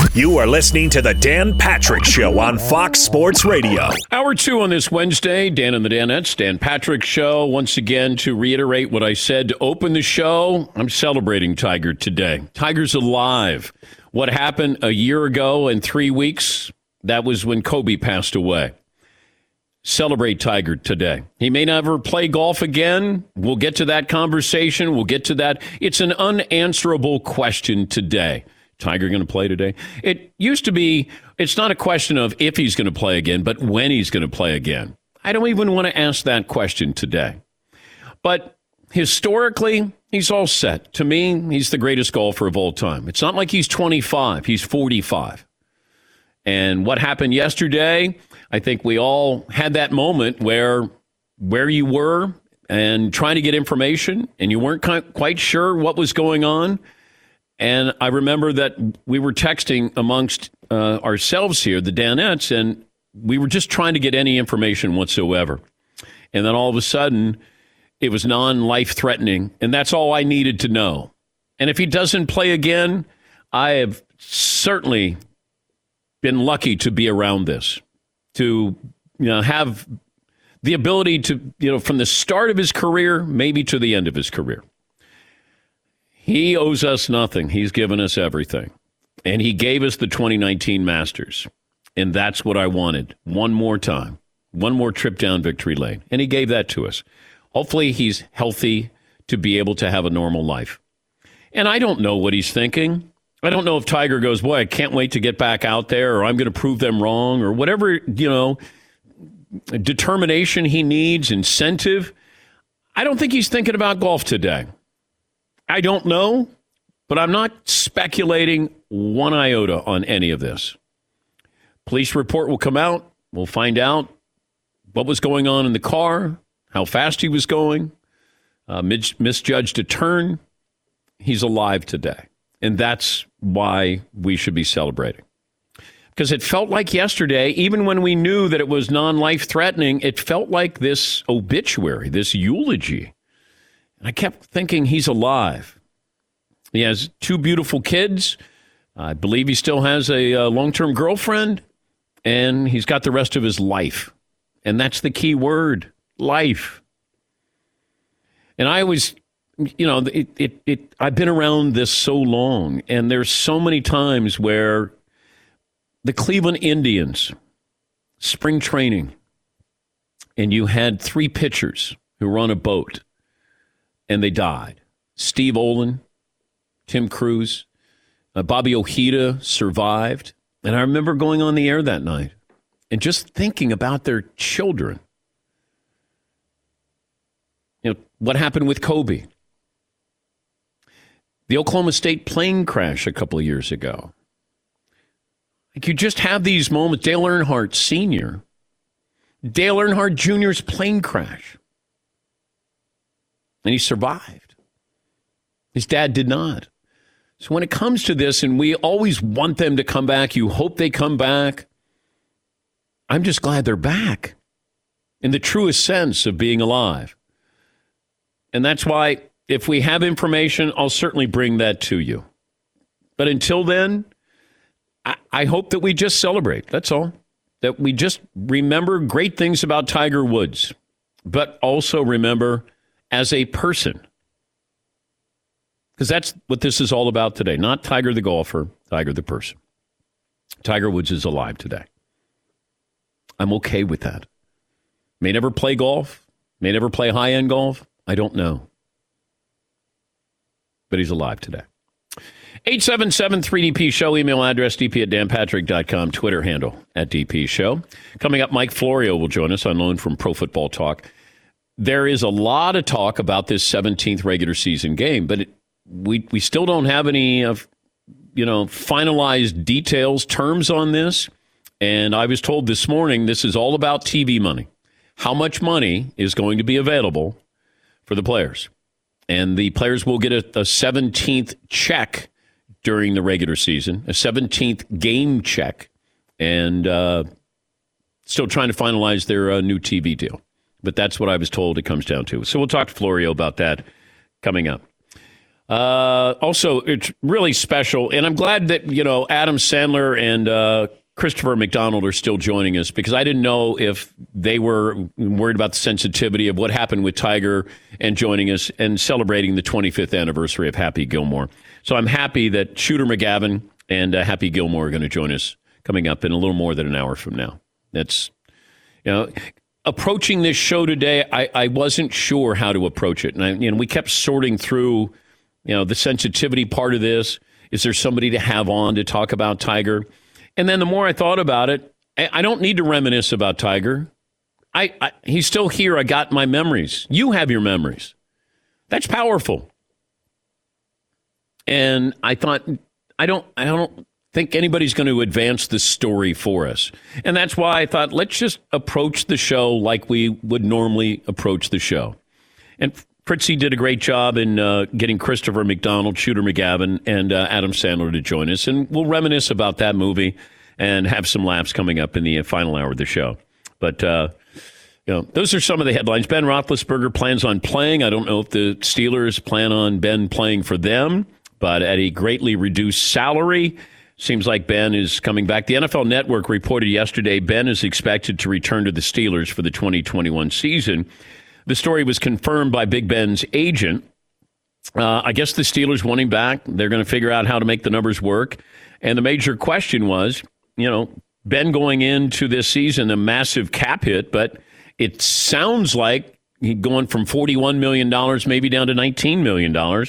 You are listening to the Dan Patrick Show on Fox Sports Radio. Hour 2 on this Wednesday, Dan and the Danettes, Dan Patrick Show. Once again, to reiterate what I said to open the show, I'm celebrating Tiger today. Tiger's alive. What happened a year ago in 3 weeks, that was when Kobe passed away. Celebrate Tiger today. He may never play golf again. We'll get to that conversation. We'll get to that. It's an unanswerable question today. Tiger going to play today? It used to be, it's not a question of if he's going to play again, but when he's going to play again. I don't even want to ask that question today. But historically, he's all set. To me, he's the greatest golfer of all time. It's not like he's 25. He's 45. And what happened yesterday, I think we all had that moment where you were and trying to get information and you weren't quite sure what was going on. And I remember that we were texting amongst ourselves here, the Danettes, and we were just trying to get any information whatsoever. And then all of a sudden, it was non-life-threatening, and that's all I needed to know. And if he doesn't play again, I have certainly been lucky to be around this, to have the ability to, from the start of his career, maybe to the end of his career. He owes us nothing. He's given us everything. And he gave us the 2019 Masters. And that's what I wanted. One more time. One more trip down victory lane. And he gave that to us. Hopefully he's healthy to be able to have a normal life. And I don't know what he's thinking. I don't know if Tiger goes, boy, I can't wait to get back out there, or I'm going to prove them wrong, or whatever, determination he needs, incentive. I don't think he's thinking about golf today. I don't know, but I'm not speculating one iota on any of this. Police report will come out. We'll find out what was going on in the car, how fast he was going, misjudged a turn. He's alive today. And that's why we should be celebrating. Because it felt like yesterday, even when we knew that it was non-life-threatening, it felt like this obituary, this eulogy. And I kept thinking he's alive. He has 2 beautiful kids. I believe he still has a long-term girlfriend. And he's got the rest of his life. And that's the key word, life. And I always, I've been around this so long. And there's so many times where the Cleveland Indians, spring training, and you had 3 pitchers who were on a boat. And they died. Steve Olin, Tim Cruz, Bobby Ojeda survived. And I remember going on the air that night and just thinking about their children. What happened with Kobe? The Oklahoma State plane crash a couple of years ago. You just have these moments. Dale Earnhardt Sr., Dale Earnhardt Jr.'s plane crash. And he survived. His dad did not. So when it comes to this, and we always want them to come back, you hope they come back. I'm just glad they're back in the truest sense of being alive. And that's why if we have information, I'll certainly bring that to you. But until then, I hope that we just celebrate. That's all. That we just remember great things about Tiger Woods, but also remember as a person. Because that's what this is all about today. Not Tiger the golfer, Tiger the person. Tiger Woods is alive today. I'm okay with that. May never play golf. May never play high-end golf. I don't know. But he's alive today. 877-3DP-SHOW. Email address dp@danpatrick.com. Twitter handle @DP-SHOW. Coming up, Mike Florio will join us on loan from Pro Football Talk. There is a lot of talk about this 17th regular season game, but we still don't have any finalized details, terms on this. And I was told this morning this is all about TV money. How much money is going to be available for the players? And the players will get a 17th check during the regular season, a 17th game check, and still trying to finalize their new TV deal. But that's what I was told it comes down to. So we'll talk to Florio about that coming up. Also, it's really special, and I'm glad that, Adam Sandler and Christopher McDonald are still joining us, because I didn't know if they were worried about the sensitivity of what happened with Tiger and joining us and celebrating the 25th anniversary of Happy Gilmore. So I'm happy that Shooter McGavin and Happy Gilmore are going to join us coming up in a little more than an hour from now. That's, approaching this show today, I wasn't sure how to approach it. And we kept sorting through, the sensitivity part of this. Is there somebody to have on to talk about Tiger? And then the more I thought about it, I don't need to reminisce about Tiger. He's still here. I got my memories. You have your memories. That's powerful. And I thought, I don't think anybody's going to advance the story for us. And that's why I thought, let's just approach the show like we would normally approach the show. And Fritzy did a great job in getting Christopher McDonald, Shooter McGavin, and Adam Sandler to join us. And we'll reminisce about that movie and have some laughs coming up in the final hour of the show. But, those are some of the headlines. Ben Roethlisberger plans on playing. I don't know if the Steelers plan on Ben playing for them, but at a greatly reduced salary. Seems like Ben is coming back. The NFL Network reported yesterday Ben is expected to return to the Steelers for the 2021 season. The story was confirmed by Big Ben's agent. I guess the Steelers want him back. They're going to figure out how to make the numbers work. And the major question was, Ben going into this season, a massive cap hit, but it sounds like he's going from $41 million maybe down to $19 million.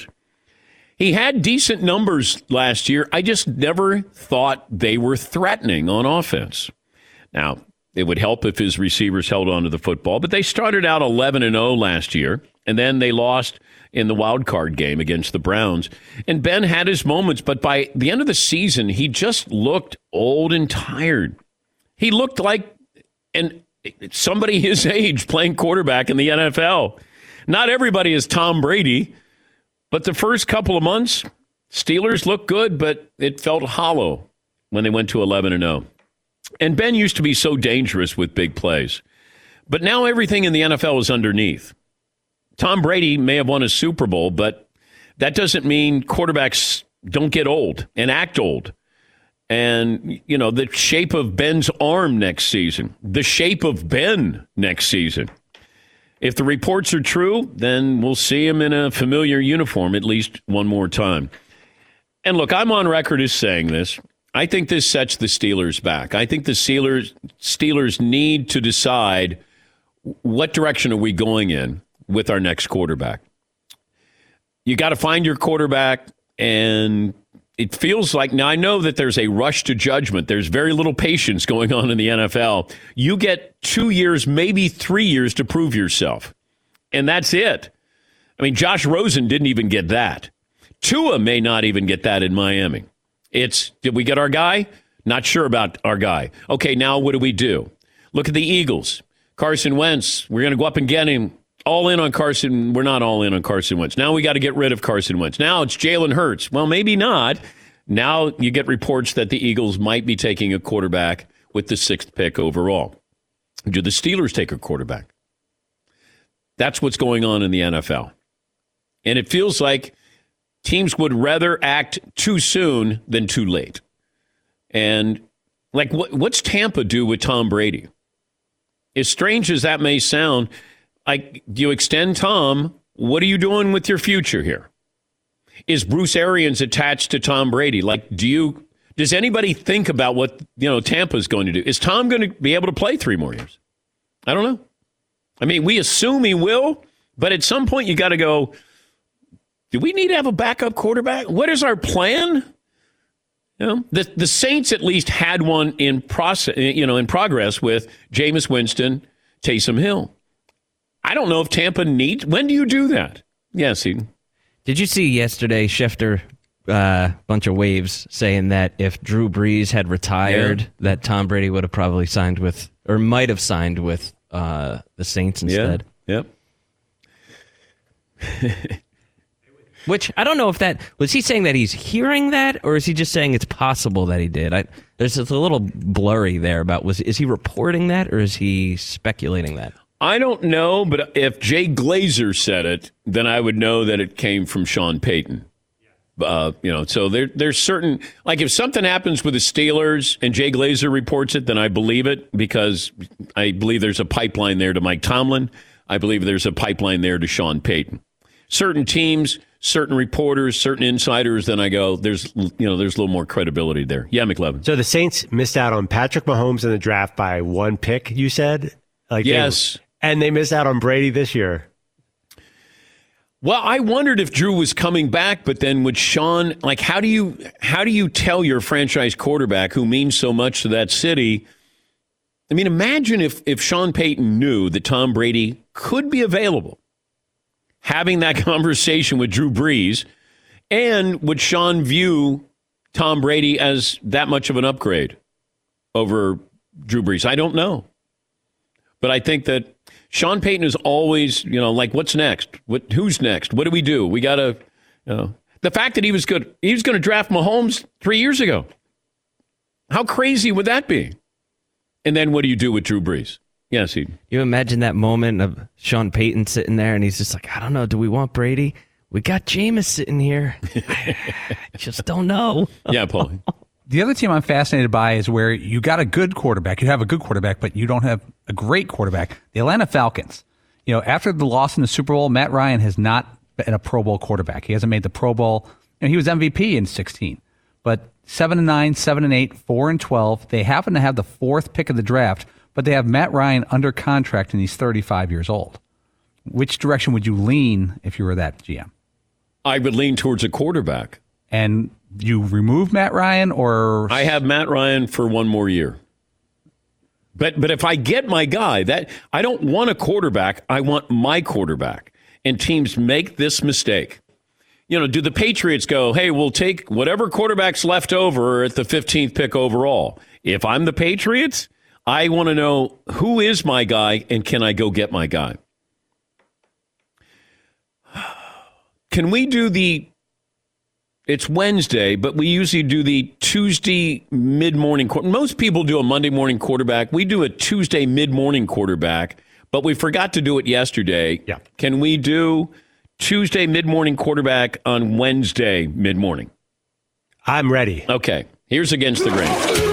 He had decent numbers last year. I just never thought they were threatening on offense. Now, it would help if his receivers held on to the football, but they started out 11-0 last year, and then they lost in the wild card game against the Browns. And Ben had his moments, but by the end of the season, he just looked old and tired. He looked like somebody his age playing quarterback in the NFL. Not everybody is Tom Brady, but the first couple of months, Steelers looked good, but it felt hollow when they went to 11-0. And Ben used to be so dangerous with big plays. But now everything in the NFL is underneath. Tom Brady may have won a Super Bowl, but that doesn't mean quarterbacks don't get old and act old. And, the shape of Ben's arm next season, the shape of Ben next season. If the reports are true, then we'll see him in a familiar uniform at least one more time. And look, I'm on record as saying this. I think this sets the Steelers back. I think the Steelers need to decide what direction are we going in with our next quarterback. You got to find your quarterback, and it feels like, now I know that there's a rush to judgment. There's very little patience going on in the NFL. You get 2 years, maybe 3 years to prove yourself, and that's it. I mean, Josh Rosen didn't even get that. Tua may not even get that in Miami. Did we get our guy? Not sure about our guy. Okay, now what do we do? Look at the Eagles. Carson Wentz, we're going to go up and get him. All in on Carson. We're not all in on Carson Wentz. Now we got to get rid of Carson Wentz. Now it's Jalen Hurts. Well, maybe not. Now you get reports that the Eagles might be taking a quarterback with the 6th pick overall. Do the Steelers take a quarterback? That's what's going on in the NFL. And it feels like teams would rather act too soon than too late. And like, what's Tampa do with Tom Brady? As strange as that may sound, do you extend Tom? What are you doing with your future here? Is Bruce Arians attached to Tom Brady? Does anybody think about what, Tampa's going to do? Is Tom going to be able to play 3 more years? I don't know. I mean, we assume he will, but at some point you got to go, do we need to have a backup quarterback? What is our plan? The Saints at least had one in progress with Jameis Winston, Taysom Hill. I don't know if Tampa needs. When do you do that? Yes, Eden. Did you see yesterday Schefter, bunch of waves saying that if Drew Brees had retired, that Tom Brady would have probably signed with, or might have signed with, the Saints instead? Yep. Which, I don't know if was he saying that he's hearing that, or is he just saying it's possible that he did? There's just a little blurry there about, is he reporting that, or is he speculating that? I don't know, but if Jay Glazer said it, then I would know that it came from Sean Payton. So there's certain, like if something happens with the Steelers and Jay Glazer reports it, then I believe it because I believe there's a pipeline there to Mike Tomlin. I believe there's a pipeline there to Sean Payton. Certain teams, certain reporters, certain insiders, then I go, there's a little more credibility there. Yeah, McLevin. So the Saints missed out on Patrick Mahomes in the draft by one pick, you said? Yes. And they missed out on Brady this year. Well, I wondered if Drew was coming back, but then would Sean, like, how do you tell your franchise quarterback who means so much to that city? I mean, imagine if Sean Payton knew that Tom Brady could be available, having that conversation with Drew Brees, and would Sean view Tom Brady as that much of an upgrade over Drew Brees? I don't know. But I think that Sean Payton is always, like, what's next? Who's next? What do we do? We got to, the fact that he was going to draft Mahomes 3 years ago. How crazy would that be? And then what do you do with Drew Brees? Yes, you imagine that moment of Sean Payton sitting there and he's just like, I don't know, do we want Brady? We got Jameis sitting here. I just don't know. Yeah, Paul. The other team I'm fascinated by is where you got a good quarterback. You have a good quarterback, but you don't have a great quarterback. The Atlanta Falcons. After the loss in the Super Bowl, Matt Ryan has not been a Pro Bowl quarterback. He hasn't made the Pro Bowl. He was MVP in 2016. But 7-9, 7-8, 4-12. They happen to have the fourth pick of the draft, but they have Matt Ryan under contract and he's 35 years old. Which direction would you lean if you were that GM? I would lean towards a quarterback. And you remove Matt Ryan, or I have Matt Ryan for one more year. But if I get my guy, that I don't want a quarterback, I want my quarterback. And teams make this mistake. Do the Patriots go, hey, we'll take whatever quarterback's left over at the 15th pick overall? If I'm the Patriots, I want to know who is my guy and can I go get my guy? Can we do it's Wednesday, but we usually do the Tuesday mid-morning. Most people do a Monday morning quarterback. We do a Tuesday mid-morning quarterback, but we forgot to do it yesterday. Yeah. Can we do Tuesday mid-morning quarterback on Wednesday mid-morning? I'm ready. Okay. Here's Against the Grain.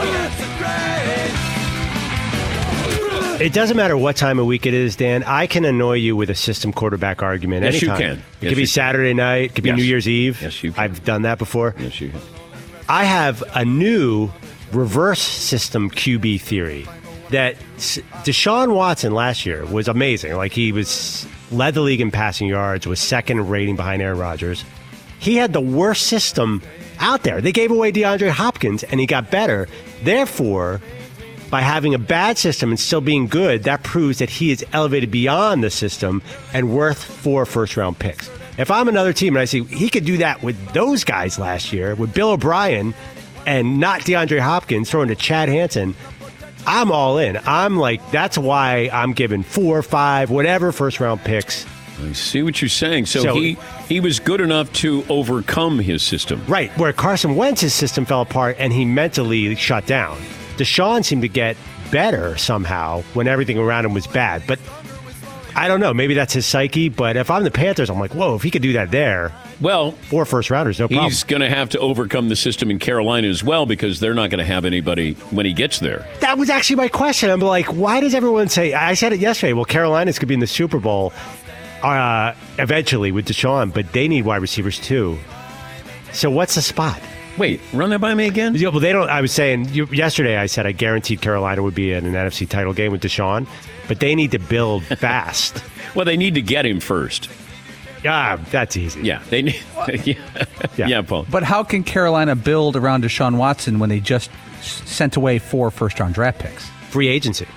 It doesn't matter what time of week it is, Dan. I can annoy you with a system quarterback argument Yes, anytime. you can. It could be Saturday night. It could be New Year's Eve. Yes, you can. I've done that before. Yes, you can. I have a new reverse system QB theory that Deshaun Watson last year was amazing. Like, he led the league in passing yards, was second in rating behind Aaron Rodgers. He had the worst system out there. They gave away DeAndre Hopkins, and he got better. Therefore, by having a bad system and still being good, that proves that he is elevated beyond the system and worth 4 first-round picks. If I'm another team and I see he could do that with those guys last year, with Bill O'Brien and not DeAndre Hopkins throwing to Chad Hansen, I'm all in. I'm like, that's why I'm giving 4, 5, whatever first-round picks. I see what you're saying. So he was good enough to overcome his system. Right, where Carson Wentz's system fell apart and he mentally shut down. Deshaun seemed to get better somehow when everything around him was bad. But I don't know. Maybe that's his psyche. But if I'm the Panthers, I'm like, whoa, if he could do that there, well, 4 first-rounders, no problem. He's going to have to overcome the system in Carolina as well because they're not going to have anybody when he gets there. That was actually my question. I'm like, why does everyone say – I said it yesterday. Well, Carolina's could be in the Super Bowl eventually with Deshaun, but they need wide receivers too. So what's the spot? Wait, run that by me again? Yeah, well, they don't. I was saying yesterday. I said I guaranteed Carolina would be in an NFC title game with Deshaun, but they need to build fast. Well, they need to get him first. Yeah, that's easy. Yeah, they need. Yeah, Paul. But how can Carolina build around Deshaun Watson when they just sent away 4 first-round draft picks? Free agency.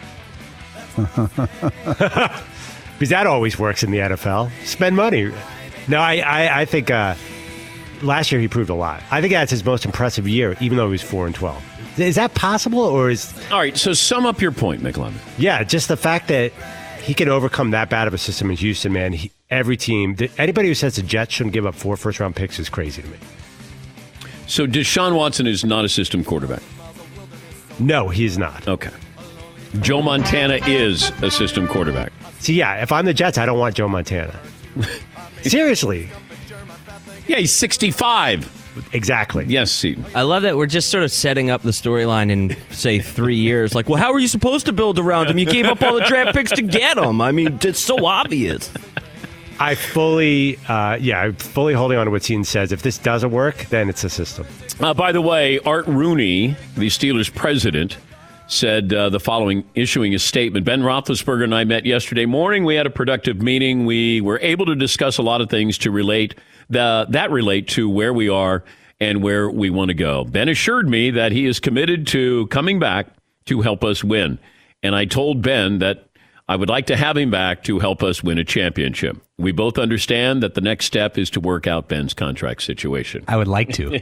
Because that always works in the NFL. Spend money. No, I think. Last year he proved a lot. I think that's his most impressive year, even though he was 4-12. Is that possible, or is? All right. So sum up your point, McLevin. Yeah, just the fact that he can overcome that bad of a system in Houston, man. Every team, anybody who says the Jets shouldn't give up 4 first-round picks is crazy to me. So Deshaun Watson is not a system quarterback. No, he's not. Okay. Joe Montana is a system quarterback. See, yeah, if I'm the Jets, I don't want Joe Montana. Seriously. Yeah, he's 65. Exactly. Yes, Seton. I love that we're just sort of setting up the storyline in, say, 3 years. Like, well, how are you supposed to build around him? You gave up all the draft picks to get him. I mean, it's so obvious. I'm fully holding on to what Seton says. If this doesn't work, then it's a system. By the way, Art Rooney, the Steelers president, said the following, issuing a statement. Ben Roethlisberger and I met yesterday morning. We had a productive meeting. We were able to discuss a lot of things that relate to where we are and where we want to go. Ben assured me that he is committed to coming back to help us win. And I told Ben that I would like to have him back to help us win a championship. We both understand that the next step is to work out Ben's contract situation. I would like to.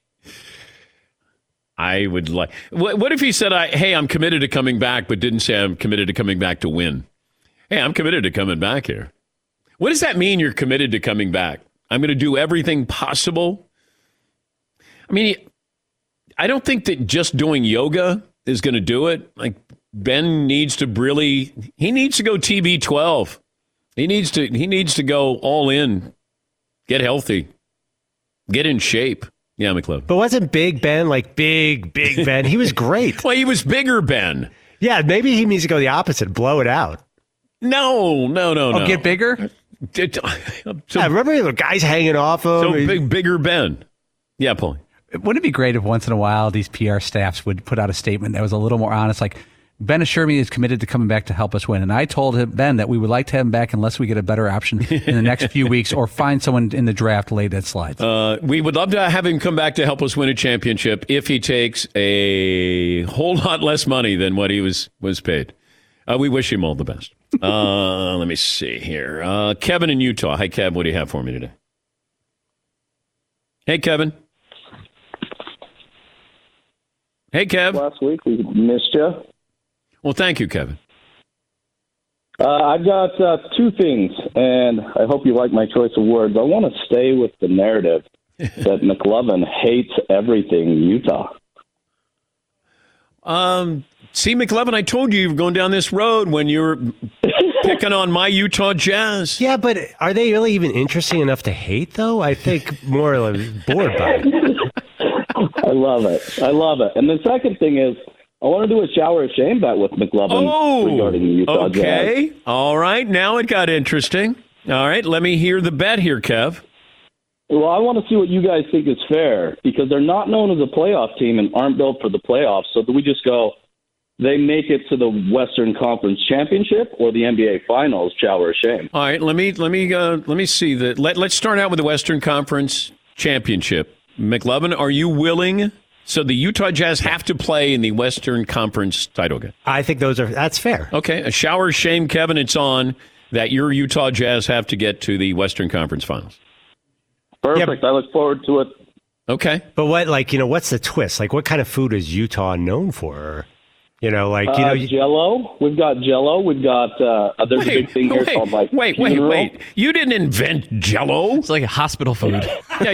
I would like. What if he said, hey, I'm committed to coming back, but didn't say I'm committed to coming back to win? Hey, I'm committed to coming back here. What does that mean, you're committed to coming back? I'm going to do everything possible? I mean, I don't think that just doing yoga is going to do it. Like, Ben needs to he needs to go TB12. He needs to go all in, get healthy, get in shape. Yeah, McLeod. But wasn't Big Ben like big Ben? He was great. Well, he was bigger Ben. Yeah, maybe he needs to go the opposite, blow it out. No. Get bigger? Remember the guys hanging off him? So bigger Ben. Yeah, Paul. Wouldn't it be great if once in a while these PR staffs would put out a statement that was a little more honest, like, Ben assured me he's committed to coming back to help us win. And I told him, Ben, that we would like to have him back unless we get a better option in the next few weeks or find someone in the draft late that slides. We would love to have him come back to help us win a championship if he takes a whole lot less money than what he was paid. We wish him all the best. Let me see here. Kevin in Utah. Hi, Kev. What do you have for me today? Hey, Kevin. Hey, Kev. Last week we missed you. Well, thank you, Kevin. I've got two things, and I hope you like my choice of words. I want to stay with the narrative that McLovin hates everything Utah. See, McLovin, I told you were going down this road when you were picking on my Utah Jazz. Yeah, but are they really even interesting enough to hate, though? I think more like bored by it. I love it. And the second thing is, I want to do a shower of shame bet with McLovin regarding the Utah Jazz. Okay. All right. Now it got interesting. All right. Let me hear the bet here, Kev. Well, I want to see what you guys think is fair because they're not known as a playoff team and aren't built for the playoffs. So do we just go, they make it to the Western Conference Championship or the NBA Finals? Shower of shame. All right. Let me see that. Let's start out with the Western Conference Championship. McLovin, are you willing? So the Utah Jazz have to play in the Western Conference title game. I think that's fair. Okay, a shower of shame, Kevin. It's on that your Utah Jazz have to get to the Western Conference Finals. Perfect. I look forward to it. Okay, but what's the twist? Like, what kind of food is Utah known for? Jell-O. We've got Jell-O. We've got there's a big thing here called like wait. You didn't invent Jell-O. It's like a hospital food. Yeah,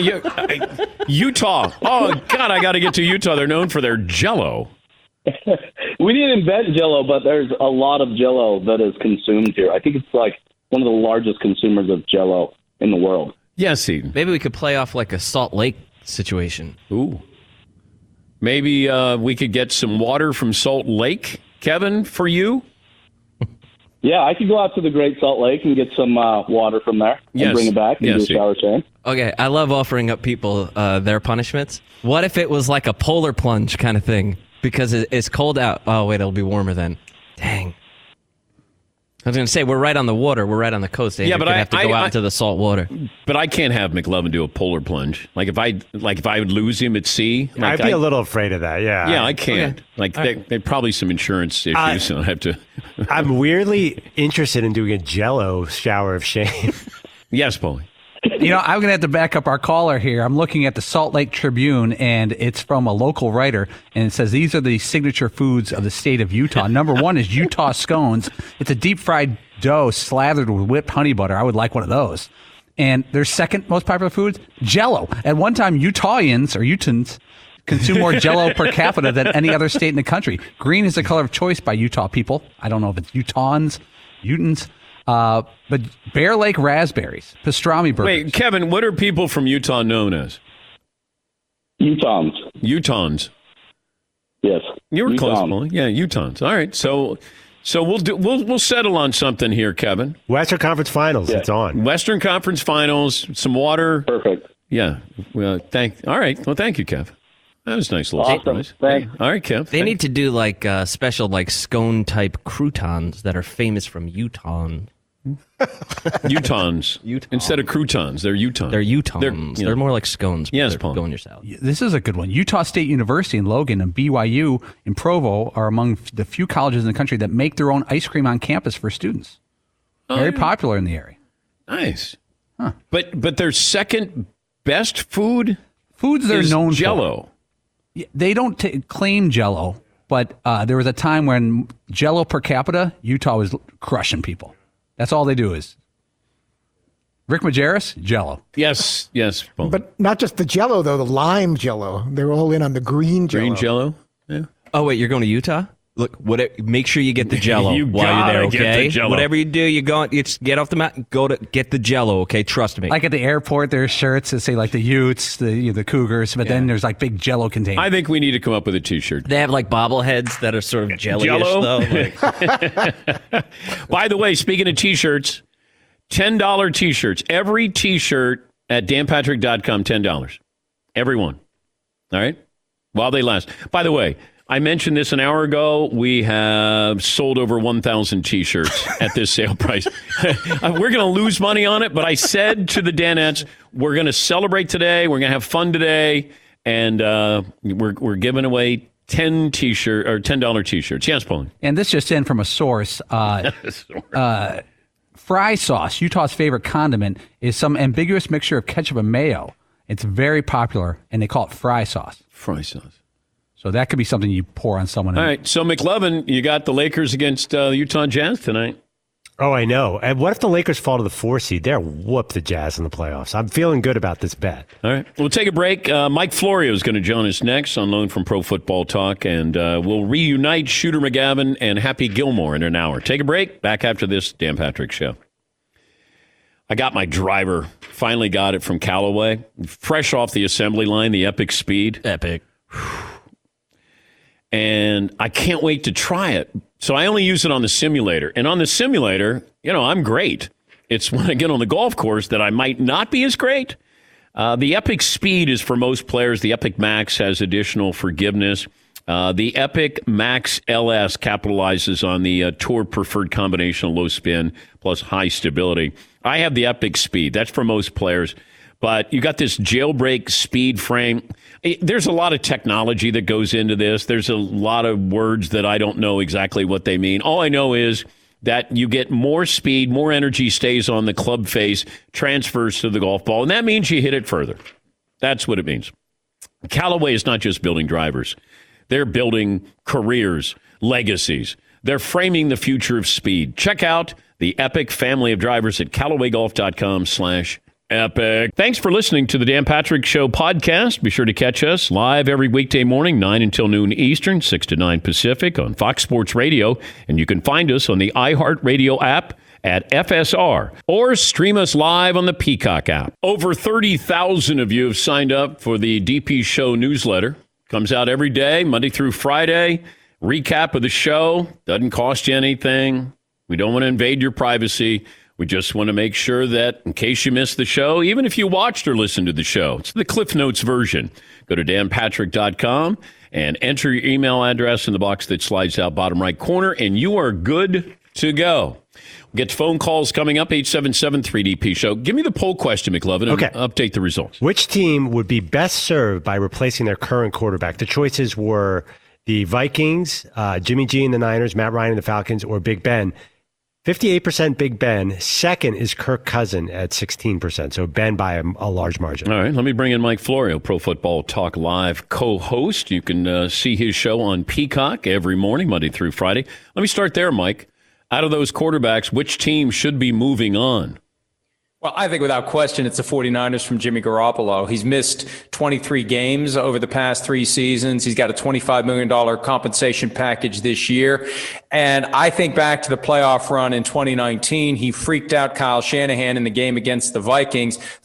Utah. Oh God, I got to get to Utah. They're known for their Jell-O. We didn't invent Jell-O, but there's a lot of Jell-O that is consumed here. I think it's like one of the largest consumers of Jell-O in the world. Yes, Eden. Maybe we could play off like a Salt Lake situation. Ooh. Maybe we could get some water from Salt Lake, Kevin, for you? Yeah, I could go out to the Great Salt Lake and get some water from there and bring it back and do a shower shame. Okay, I love offering up people their punishments. What if it was like a polar plunge kind of thing? Because it's cold out. Oh, wait, it'll be warmer then. Dang. I was going to say, we're right on the water. We're right on the coast. Yeah, but I have to go out into the salt water. But I can't have McLovin do a polar plunge. Like if I would lose him at sea. I'd be a little afraid of that, yeah. Yeah, I can't. Okay. There's probably some insurance issues. So I have to. I'm weirdly interested in doing a Jell-O shower of shame. Yes, Paulie. I'm going to have to back up our caller here. I'm looking at the Salt Lake Tribune, and it's from a local writer, and it says these are the signature foods of the state of Utah. Number one is Utah scones. It's a deep-fried dough slathered with whipped honey butter. I would like one of those. And their second most popular foods, Jell-O. At one time, Utahns consume more Jell-O per capita than any other state in the country. Green is the color of choice by Utah people. I don't know if it's Utahns, Utahns. But Bear Lake raspberries, pastrami burgers. Wait, Kevin, what are people from Utah known as? Utahns. Utahns. Yes. You were Utahns. close, Paulie. Yeah, Utahns. All right. So we'll settle on something here, Kevin. Western Conference Finals. Yeah. It's on. Western Conference Finals, some water. Perfect. Yeah. Well, all right. Well, thank you, Kev. That was a nice little Awesome. surprise. Thanks. All right, Kev. They need to do like special like scone type croutons that are famous from Utah. Utahns. Instead of croutons, they're Utahns. They're Utahns. They're more like scones. But Yes, they're Paul. Go in your salad. This is a good one. Utah State University in Logan and BYU in Provo are among the few colleges in the country that make their own ice cream on campus for students. Very popular in the area. Nice. Huh. But their second best food Foods they're is known Jell-O. for. They don't claim Jell-O, but there was a time when Jell-O per capita, Utah was crushing people. That's all they do is. Rick Majerus, Jell-O. Yes, Paul. But not just the Jell-O, though, the lime Jell-O. They're all in on the green Jell-O. Green Jell-O. Yeah. Oh wait, you're going to Utah? Look, make sure you get the Jell-O You while you're there. gotta get the Okay, Jell-O. whatever you do, it's get off the mat. Go to get the Jell-O. Okay, trust me. Like at the airport, there's shirts that say like the Utes, the Cougars, but then there's like big Jell-O containers. I think we need to come up with a T-shirt. They have like bobbleheads that are sort of jelly-ish, Jell-O? though. Like, By the way, speaking of T-shirts, $10 T-shirts. Every T-shirt at danpatrick.com, $10. Every one. All right? While they last. By the way, I mentioned this an hour ago. We have sold over 1,000 T-shirts at this sale price. We're going to lose money on it, but I said to the Danettes, we're going to celebrate today. We're going to have fun today, and we're giving away $10 T-shirts. Yes, Paul. And this just in from a source. Fry sauce, Utah's favorite condiment, is some ambiguous mixture of ketchup and mayo. It's very popular, and they call it fry sauce. Fry sauce. So that could be something you pour on someone. All right, so McLovin, you got the Lakers against the Utah Jazz tonight. Oh, I know. And what if the Lakers fall to the 4 seed? They'll whoop the Jazz in the playoffs. I'm feeling good about this bet. All right. We'll take a break. Mike Florio is going to join us next on loan from Pro Football Talk, and we'll reunite Shooter McGavin and Happy Gilmore in an hour. Take a break. Back after this Dan Patrick Show. I got my driver. Finally got it from Callaway. Fresh off the assembly line, the Epic Speed. epic. And I can't wait to try it. So I only use it on the simulator. And on the simulator, I'm great. It's when I get on the golf course that I might not be as great. The Epic Speed is for most players. The Epic Max has additional forgiveness. The Epic Max LS capitalizes on the Tour preferred combination of low spin plus high stability. I have the Epic Speed. That's for most players. But you got this jailbreak speed frame. There's a lot of technology that goes into this. There's a lot of words that I don't know exactly what they mean. All I know is that you get more speed, more energy stays on the club face, transfers to the golf ball, and that means you hit it further. That's what it means. Callaway is not just building drivers. They're building careers, legacies. They're framing the future of speed. Check out the Epic family of drivers at CallawayGolf.com/Epic. Thanks for listening to the Dan Patrick Show podcast. Be sure to catch us live every weekday morning, 9 until noon Eastern, 6 to 9 Pacific on Fox Sports Radio. And you can find us on the iHeartRadio app at FSR or stream us live on the Peacock app. Over 30,000 of you have signed up for the DP Show newsletter. Comes out every day, Monday through Friday. Recap of the show. Doesn't cost you anything. We don't want to invade your privacy. We just want to make sure that in case you missed the show, even if you watched or listened to the show, it's the Cliff Notes version. Go to danpatrick.com and enter your email address in the box that slides out bottom right corner, and you are good to go. We'll get phone calls coming up, 877-3DP Show. Give me the poll question, McLovin, and Okay. update the results. Which team would be best served by replacing their current quarterback? The choices were the Vikings, Jimmy G and the Niners, Matt Ryan and the Falcons, or Big Ben. 58% Big Ben. Second is Kirk Cousin at 16%. So Ben by a large margin. All right, let me bring in Mike Florio, Pro Football Talk Live co-host. You can see his show on Peacock every morning, Monday through Friday. Let me start there, Mike. Out of those quarterbacks, which team should be moving on? Well, I think without question, it's the 49ers from Jimmy Garoppolo. He's missed 23 games over the past 3 seasons. He's got a $25 million compensation package this year. And I think back to the playoff run in 2019, he freaked out Kyle Shanahan in the game against the Vikings.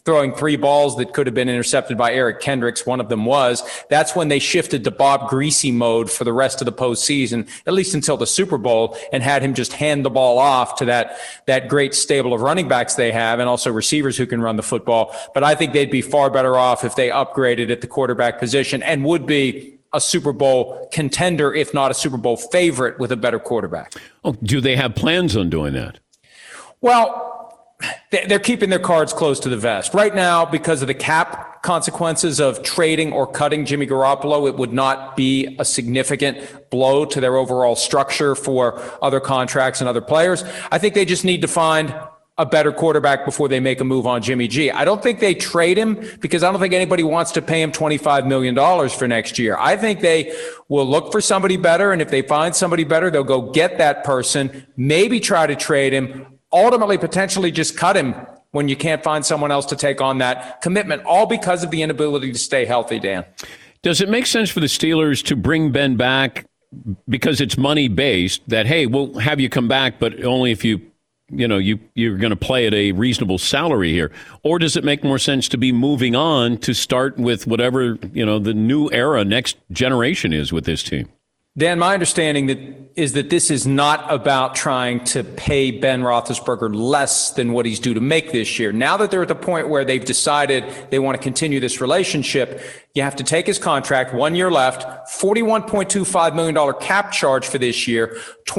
throwing 3 balls that could have been intercepted by Eric Kendricks. One of them was. That's when they shifted to Bob Greasy mode for the rest of the postseason, at least until the Super Bowl, and had him just hand the ball off to that great stable of running backs they have and also receivers who can run the football. But I think they'd be far better off if they upgraded at the quarterback position and would be a Super Bowl contender, if not a Super Bowl favorite, with a better quarterback. Oh, do they have plans on doing that? Well, they're keeping their cards close to the vest. Right now, because of the cap consequences of trading or cutting Jimmy Garoppolo, it would not be a significant blow to their overall structure for other contracts and other players. I think they just need to find a better quarterback before they make a move on Jimmy G. I don't think they trade him because I don't think anybody wants to pay him $25 million for next year. I think they will look for somebody better, and if they find somebody better, they'll go get that person, maybe try to trade him, ultimately potentially just cut him when you can't find someone else to take on that commitment, all because of the inability to stay healthy, Dan. Does it make sense for the Steelers to bring Ben back because it's money-based, that, hey, we'll have you come back, but only if you're going to play at a reasonable salary here? Or does it make more sense to be moving on to start with whatever, the new era, next generation is with this team? Dan, my understanding is that this is not about trying to pay Ben Roethlisberger less than what he's due to make this year. Now that they're at the point where they've decided they want to continue this relationship, you have to take his contract, 1 year left, $41.25 million cap charge for this year.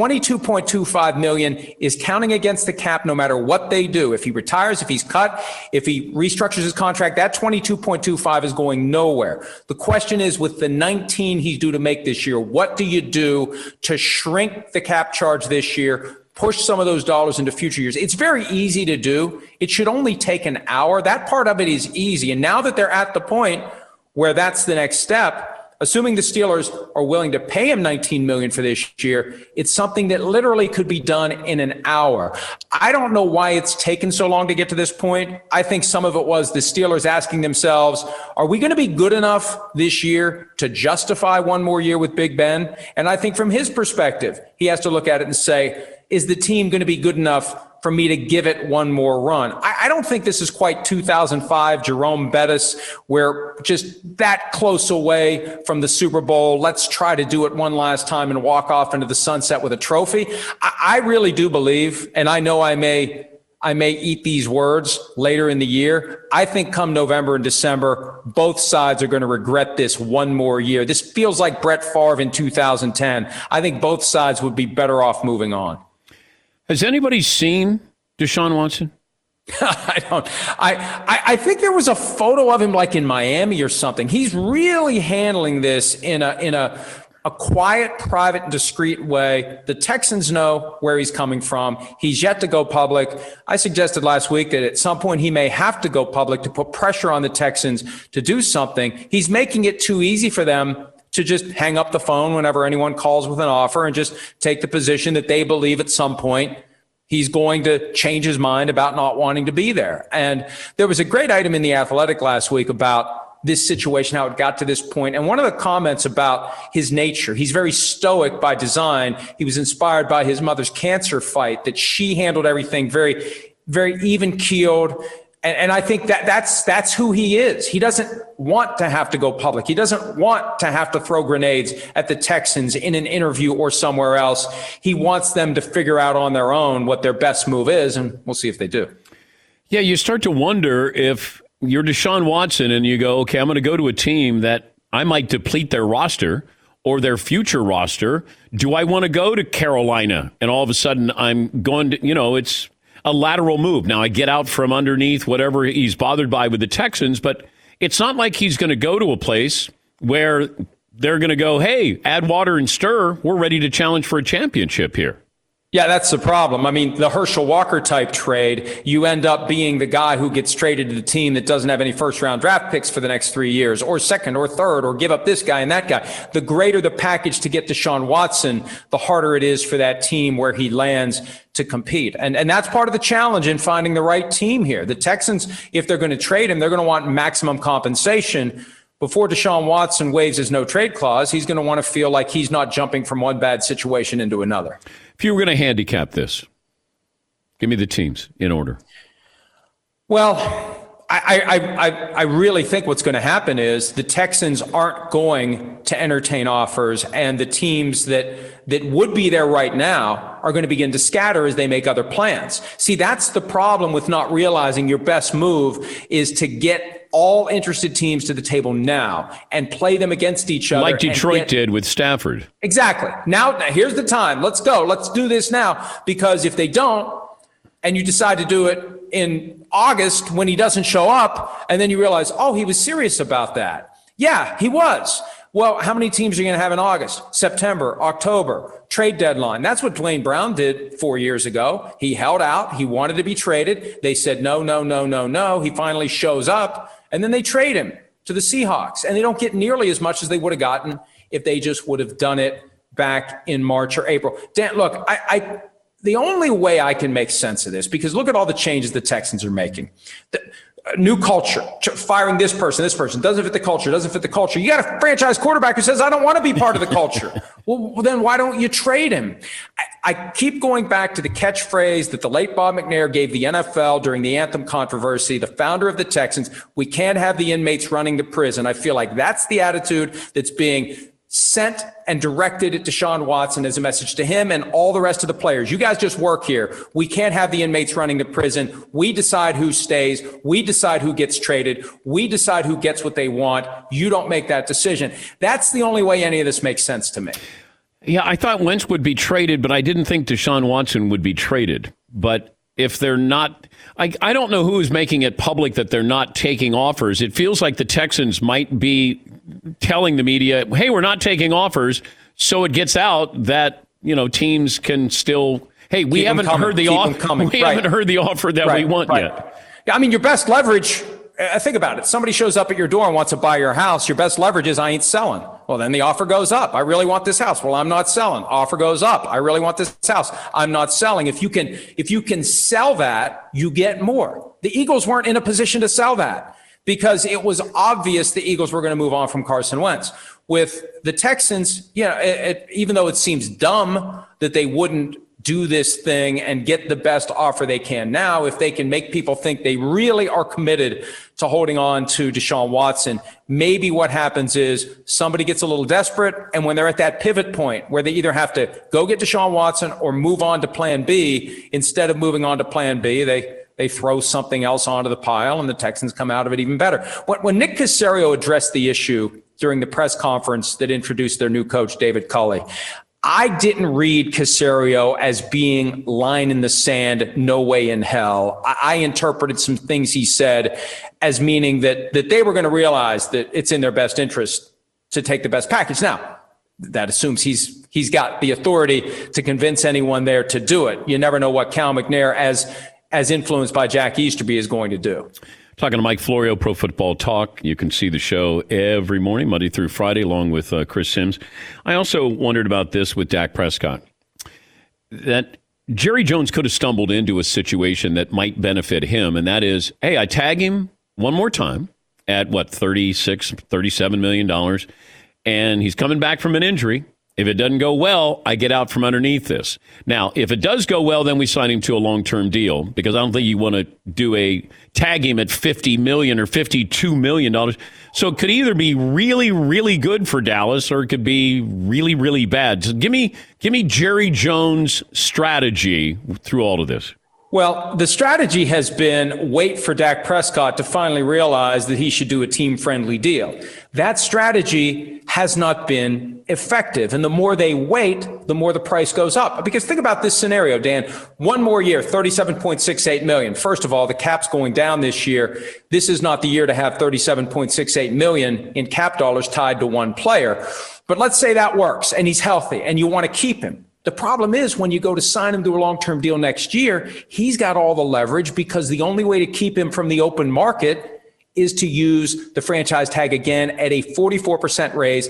$22.25 million is counting against the cap no matter what they do. If he retires, if he's cut, if he restructures his contract, that $22.25 is going nowhere. The question is, with the 19 he's due to make this year, what do you do to shrink the cap charge this year, push some of those dollars into future years? It's very easy to do. It should only take an hour. That part of it is easy. And now that they're at the point where that's the next step, assuming the Steelers are willing to pay him $19 million for this year, it's something that literally could be done in an hour. I don't know why it's taken so long to get to this point. I think some of it was the Steelers asking themselves, are we going to be good enough this year to justify one more year with Big Ben? And I think from his perspective, he has to look at it and say, is the team going to be good enough for me to give it one more run? I don't think this is quite 2005 Jerome Bettis, where just that close away from the Super Bowl, let's try to do it one last time and walk off into the sunset with a trophy. I really do believe, and I know I may eat these words later in the year, I think come November and December, both sides are going to regret this one more year. This feels like Brett Favre in 2010. I think both sides would be better off moving on. Has anybody seen Deshaun Watson? I think there was a photo of him like in Miami or something. He's really handling this in a quiet, private, and discreet way. The Texans know where he's coming from. He's yet to go public. I suggested last week that at some point he may have to go public to put pressure on the Texans to do something. He's making it too easy for them to just hang up the phone whenever anyone calls with an offer and just take the position that they believe at some point he's going to change his mind about not wanting to be there. And there was a great item in The Athletic last week about this situation, how it got to this point. And one of the comments about his nature, he's very stoic by design. He was inspired by his mother's cancer fight, that she handled everything very, very even-keeled. And I think that's who he is. He doesn't want to have to go public. He doesn't want to have to throw grenades at the Texans in an interview or somewhere else. He wants them to figure out on their own what their best move is, and we'll see if they do. Yeah, you start to wonder if you're Deshaun Watson and you go, okay, I'm going to go to a team that I might deplete their roster or their future roster. Do I want to go to Carolina? And all of a sudden I'm going to, it's a lateral move. Now, I get out from underneath whatever he's bothered by with the Texans, but it's not like he's going to go to a place where they're going to go, hey, add water and stir. We're ready to challenge for a championship here. Yeah, that's the problem. I mean, the Herschel Walker type trade, you end up being the guy who gets traded to the team that doesn't have any first round draft picks for the next 3 years, or second or third, or give up this guy and that guy. The greater the package to get Deshaun Watson, the harder it is for that team where he lands to compete. And that's part of the challenge in finding the right team here. The Texans, if they're going to trade him, they're going to want maximum compensation. Before Deshaun Watson waives his no trade clause, he's going to want to feel like he's not jumping from one bad situation into another. If you were going to handicap this, give me the teams in order. Well, I really think what's going to happen is the Texans aren't going to entertain offers, and the teams that would be there right now are going to begin to scatter as they make other plans. See, that's the problem with not realizing your best move is to get all interested teams to the table now and play them against each other. Like Detroit did with Stafford. Exactly. Now, here's the time. Let's go. Let's do this now. Because if they don't, and you decide to do it in August when he doesn't show up, and then you realize, oh, he was serious about that. Yeah, he was. Well, how many teams are you going to have in August, September, October, trade deadline? That's what Dwayne Brown did 4 years ago. He held out. He wanted to be traded. They said, no, no, no, no, no. He finally shows up, and then they trade him to the Seahawks, and they don't get nearly as much as they would have gotten if they just would have done it back in March or April. Dan, look, the only way I can make sense of this, because look at all the changes the Texans are making. New culture, firing this person, doesn't fit the culture, You got a franchise quarterback who says, I don't want to be part of the culture. Well, then why don't you trade him? I keep going back to the catchphrase that the late Bob McNair gave the NFL during the anthem controversy, the founder of the Texans: we can't have the inmates running the prison. I feel like that's the attitude that's being sent and directed at Deshaun Watson as a message to him and all the rest of the players. You guys just work here. We can't have the inmates running the prison. We decide who stays. We decide who gets traded. We decide who gets what they want. You don't make that decision. That's the only way any of this makes sense to me. Yeah, I thought Wentz would be traded, but I didn't think Deshaun Watson would be traded. But if they're not, I don't know who is making it public that they're not taking offers. It feels like the Texans might be telling the media, hey, we're not taking offers, so it gets out that, teams can still, hey, we haven't heard the offer. We haven't heard the offer that we want yet. Yeah, I mean, your best leverage, think about it. Somebody shows up at your door and wants to buy your house. Your best leverage is, I ain't selling. Well, then the offer goes up. I really want this house. Well, I'm not selling. Offer goes up. I really want this house. I'm not selling. If you can sell that, you get more. The Eagles weren't in a position to sell that, because it was obvious the Eagles were going to move on from Carson Wentz. With the Texans, even though it seems dumb that they wouldn't do this thing and get the best offer they can now, if they can make people think they really are committed to holding on to Deshaun Watson, maybe what happens is somebody gets a little desperate, and when they're at that pivot point where they either have to go get Deshaun Watson or move on to plan B, instead of moving on to plan B, they throw something else onto the pile, and the Texans come out of it even better. When Nick Caserio addressed the issue during the press conference that introduced their new coach, David Culley, I didn't read Caserio as being line in the sand, no way in hell. I interpreted some things he said as meaning that they were going to realize that it's in their best interest to take the best package. Now, that assumes he's got the authority to convince anyone there to do it. You never know what Cal McNair, as influenced by Jack Easterby, is going to do. Talking to Mike Florio, Pro Football Talk. You can see the show every morning, Monday through Friday, along with Chris Sims. I also wondered about this with Dak Prescott, that Jerry Jones could have stumbled into a situation that might benefit him, and that is, hey, I tag him one more time at, $37 million, and he's coming back from an injury. If it doesn't go well, I get out from underneath this. Now, if it does go well, then we sign him to a long-term deal, because I don't think you want to tag him at $50 million or $52 million. So it could either be really, really good for Dallas, or it could be really, really bad. So give me Jerry Jones' strategy through all of this. Well, the strategy has been wait for Dak Prescott to finally realize that he should do a team-friendly deal. That strategy has not been effective. And the more they wait, the more the price goes up. Because think about this scenario, Dan. One more year, $37.68 million. First of all, the cap's going down this year. This is not the year to have $37.68 million in cap dollars tied to one player. But let's say that works and he's healthy and you want to keep him. The problem is when you go to sign him to a long-term deal next year, he's got all the leverage, because the only way to keep him from the open market is to use the franchise tag again at a 44% raise,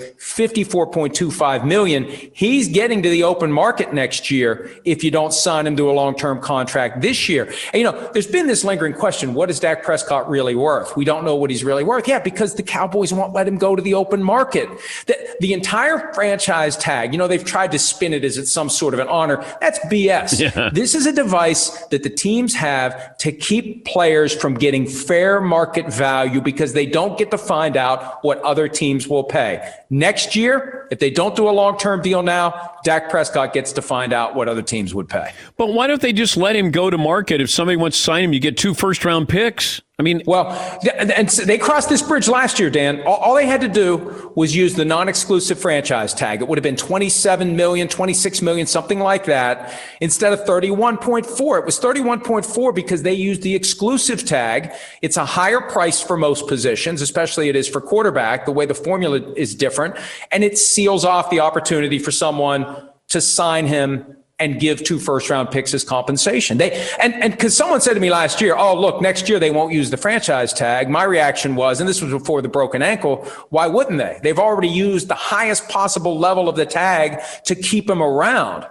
$54.25 million. He's getting to the open market next year if you don't sign him to a long-term contract this year. And, there's been this lingering question, what is Dak Prescott really worth? We don't know what he's really worth. Yeah, because the Cowboys won't let him go to the open market. The entire franchise tag, they've tried to spin it as it's some sort of an honor. That's BS. Yeah. This is a device that the teams have to keep players from getting fair market value because they don't get to find out what other teams will pay. Next year, if they don't do a long-term deal now, Dak Prescott gets to find out what other teams would pay. But why don't they just let him go to market? If somebody wants to sign him, you get 2 first-round picks. Well, and they crossed this bridge last year, Dan. All they had to do was use the non-exclusive franchise tag. It would have been $27 million, $26 million, something like that, instead of $31.4. It was $31.4 because they used the exclusive tag. It's a higher price for most positions, especially it is for quarterback. The way the formula is different, and it seals off the opportunity for someone to sign him and give 2 first-round picks as compensation. And because someone said to me last year, oh, look, next year they won't use the franchise tag. My reaction was, and this was before the broken ankle, why wouldn't they? They've already used the highest possible level of the tag to keep him around.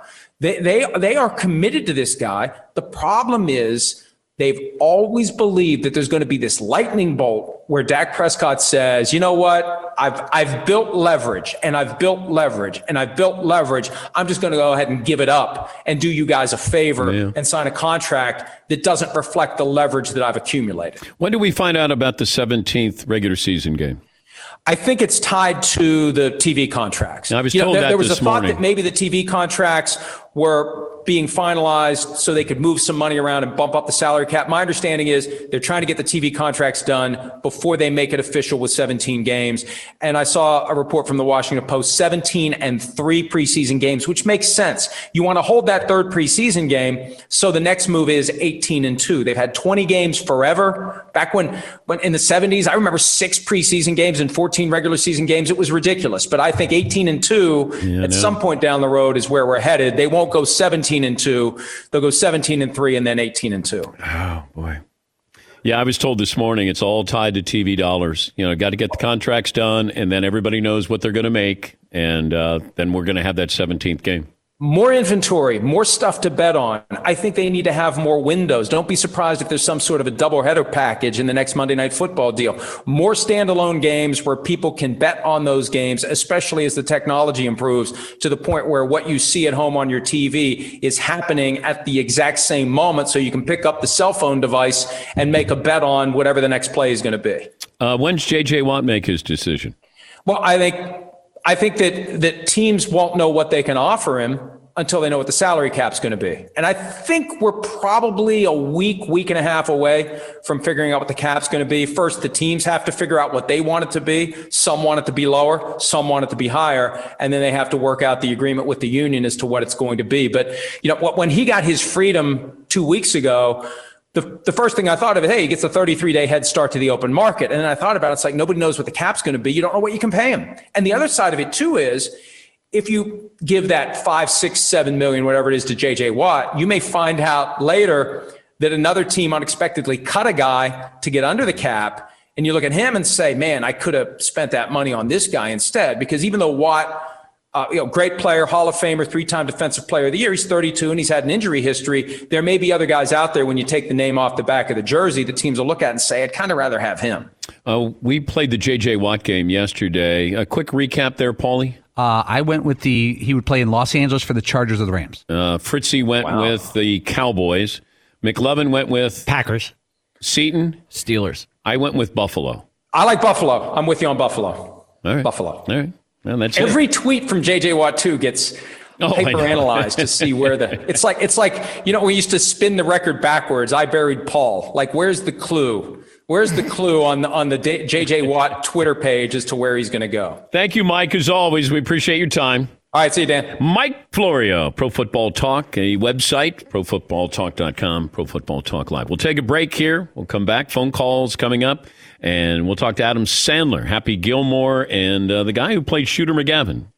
They are committed to this guy. The problem is they've always believed that there's going to be this lightning bolt where Dak Prescott says, you know what? I've built leverage and I've built leverage and I've built leverage. I'm just going to go ahead and give it up and do you guys a favor and sign a contract that doesn't reflect the leverage that I've accumulated. When do we find out about the 17th regular season game? I think it's tied to the TV contracts. Now, I was told there was a thought morning that maybe the TV contracts were being finalized so they could move some money around and bump up the salary cap. My understanding is they're trying to get the TV contracts done before they make it official with 17 games. And I saw a report from the Washington Post, 17 and 3 preseason games, which makes sense. You want to hold that third preseason game. So the next move is 18 and 2. They've had 20 games forever. Back when in the 70s, I remember 6 preseason games and 14 regular season games. It was ridiculous. But I think 18 and 2 at some point down the road is where we're headed. They won't go 17 and 2. They'll go 17 and 3 and then 18 and 2. Oh, boy. Yeah, I was told this morning it's all tied to TV dollars. Got to get the contracts done, and then everybody knows what they're going to make, and then we're going to have that 17th game. More inventory, more stuff to bet on. I think they need to have more windows. Don't be surprised if there's some sort of a doubleheader package in the next Monday Night Football deal. More standalone games where people can bet on those games, especially as the technology improves to the point where what you see at home on your TV is happening at the exact same moment. So you can pick up the cell phone device and make a bet on whatever the next play is going to be. When's J.J. Watt make his decision? Well, I think that teams won't know what they can offer him until they know what the salary cap's going to be. And I think we're probably a week and a half away from figuring out what the cap's going to be. First, the teams have to figure out what they want it to be. Some want it to be lower, some want it to be higher, and then they have to work out the agreement with the union as to what it's going to be. But when he got his freedom 2 weeks ago, the first thing I thought of it, hey, he gets a 33-day head start to the open market. And then I thought about it, it's like nobody knows what the cap's going to be. You don't know what you can pay him. And the other side of it, too, is if you give that $5, $6, $7 million, whatever it is, to J.J. Watt, you may find out later that another team unexpectedly cut a guy to get under the cap. And you look at him and say, man, I could have spent that money on this guy instead. Because even though Watt, great player, Hall of Famer, 3-time Defensive Player of the Year. He's 32 and he's had an injury history. There may be other guys out there when you take the name off the back of the jersey that teams will look at and say, I'd kind of rather have him. We played the J.J. Watt game yesterday. A quick recap there, Paulie. I went with he would play in Los Angeles for the Chargers of the Rams. Fritzy went with the Cowboys. McLovin went with Packers. Seton? Steelers. I went with Buffalo. I like Buffalo. I'm with you on Buffalo. All right. Buffalo. All right. Well, that's every tweet from J.J. Watt, too, gets hyper-analyzed to see where it's like, we used to spin the record backwards. I buried Paul. Like, where's the clue? Where's the clue on the J.J. Watt Twitter page as to where he's going to go? Thank you, Mike, as always. We appreciate your time. All right, see you, Dan. Mike Florio, Pro Football Talk, a website, profootballtalk.com, Pro Football Talk Live. We'll take a break here. We'll come back. Phone calls coming up. And we'll talk to Adam Sandler, Happy Gilmore, and the guy who played Shooter McGavin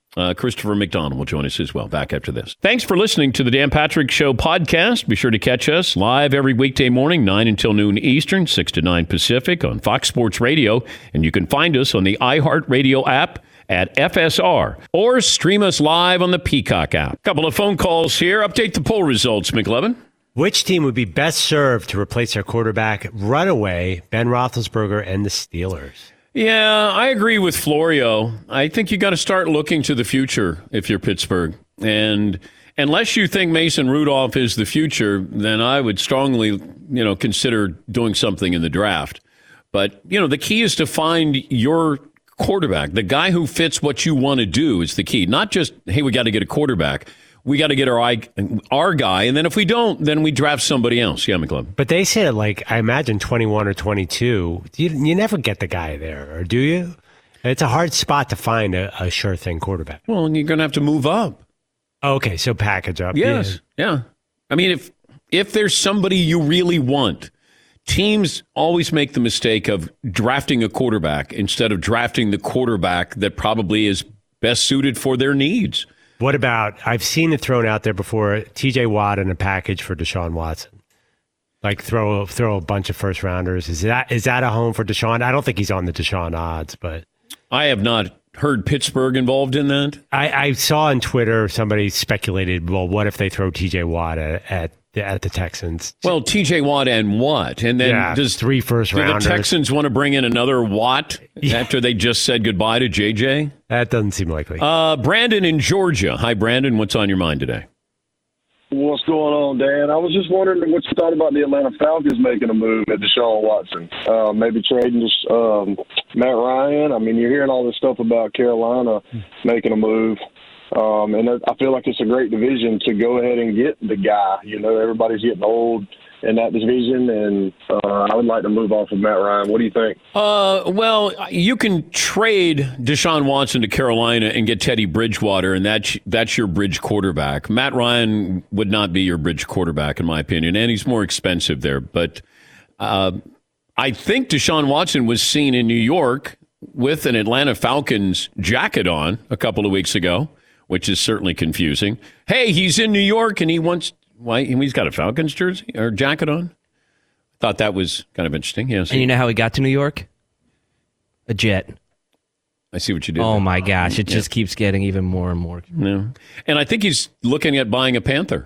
Christopher McDonald will join us as well back after this. Thanks for listening to the Dan Patrick Show podcast. Be sure to catch us live every weekday morning, 9 until noon Eastern, 6 to 9 Pacific on Fox Sports Radio. And you can find us on the iHeartRadio app at FSR or stream us live on the Peacock app. Couple of phone calls here. Update the poll results, McLevin. Which team would be best served to replace their quarterback runaway, Ben Roethlisberger, and the Steelers? Yeah, I agree with Florio. I think you got to start looking to the future if you're Pittsburgh. And unless you think Mason Rudolph is the future, then I would strongly, consider doing something in the draft. But, the key is to find your quarterback. The guy who fits what you want to do is the key. Not just, hey, we got to get a quarterback. We got to get our guy, and then if we don't, then we draft somebody else. Yeah, McLeod. But they said, I imagine 21 or 22, you never get the guy there, or do you? It's a hard spot to find a sure thing quarterback. Well, and you're going to have to move up. Okay, so package up. Yes, yeah. I mean, if there's somebody you really want, teams always make the mistake of drafting a quarterback instead of drafting the quarterback that probably is best suited for their needs. What about, I've seen it thrown out there before, TJ Watt in a package for Deshaun Watson. Throw a bunch of first rounders. Is that a home for Deshaun? I don't think he's on the Deshaun odds, but I have not heard Pittsburgh involved in that. I saw on Twitter somebody speculated, well, what if they throw TJ Watt at the Texans? Well, TJ Watt and what? And then does 3 first rounders. Do the Texans want to bring in another Watt after they just said goodbye to JJ? That doesn't seem likely. Brandon in Georgia. Hi, Brandon. What's on your mind today? What's going on, Dan? I was just wondering what you thought about the Atlanta Falcons making a move at Deshaun Watson. Maybe trading Matt Ryan. I mean, you're hearing all this stuff about Carolina making a move. And I feel like it's a great division to go ahead and get the guy. Everybody's getting old in that division, and I would like to move off of Matt Ryan. What do you think? Well, you can trade Deshaun Watson to Carolina and get Teddy Bridgewater, and that's your bridge quarterback. Matt Ryan would not be your bridge quarterback, in my opinion, and he's more expensive there. But I think Deshaun Watson was seen in New York with an Atlanta Falcons jacket on a couple of weeks ago, which is certainly confusing. Hey, he's in New York, and he's got a Falcons jersey or jacket on. Thought that was kind of interesting. Yes. And you know how he got to New York? A jet. I see what you did. Oh, my gosh. It just keeps getting even more and more. Yeah. And I think he's looking at buying a Panther.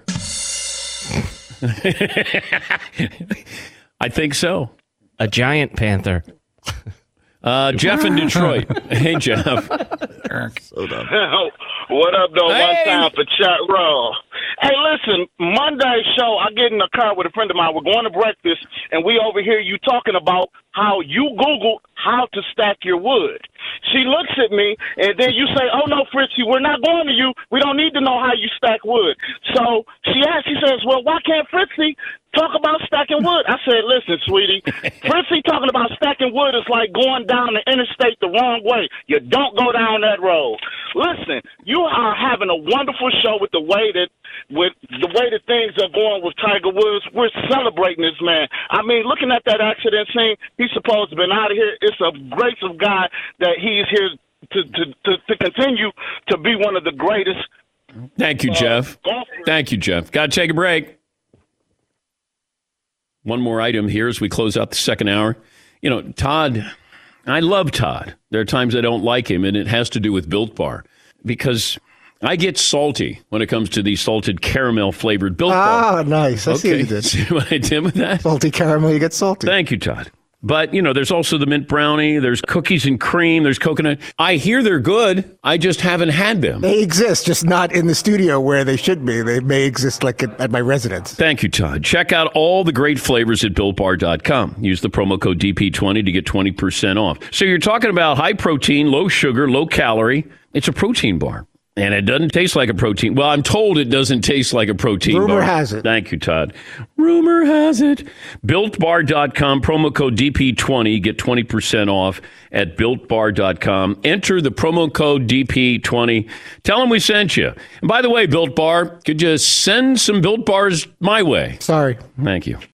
I think so. A giant panther. Jeff in Detroit. Hey, Jeff. So dumb. What up, though? Hey. One time for chat roll. Hey, listen, Monday show, I get in the car with a friend of mine. We're going to breakfast, and we overhear you talking about how you Googled how to stack your wood. She looks at me, and then you say, oh, no, Fritzy, we're not going to you. We don't need to know how you stack wood. So she says, well, why can't Fritzy talk about stacking wood? I said, listen, sweetie, Fritzy talking about stacking wood is like going down the interstate the wrong way. You don't go down that road. Listen, you are having a wonderful show with the way that things are going with Tiger Woods. We're celebrating this man. I mean, looking at that accident scene, he's supposed to have been out of here. It's a grace of God that he's here to continue to be one of the greatest. Thank you, Jeff. Thank you, Jeff. Got to take a break. One more item here as we close out the second hour. Todd, I love Todd. There are times I don't like him, and it has to do with Built Bar because I get salty when it comes to the salted caramel flavored Built Bar. Ah, nice. I see what you did. See what I did with that? Salty caramel, you get salty. Thank you, Todd. But, there's also the mint brownie, there's cookies and cream, there's coconut. I hear they're good. I just haven't had them. They exist, just not in the studio where they should be. They may exist at my residence. Thank you, Todd. Check out all the great flavors at BuiltBar.com. Use the promo code DP20 to get 20% off. So you're talking about high protein, low sugar, low calorie. It's a protein bar. And it doesn't taste like a protein. Well, I'm told it doesn't taste like a protein bar. Rumor has it. Thank you, Todd. Rumor has it. BuiltBar.com, promo code DP20. Get 20% off at BuiltBar.com. Enter the promo code DP20. Tell them we sent you. And by the way, Built Bar, could you send some Built Bars my way? Sorry. Thank you.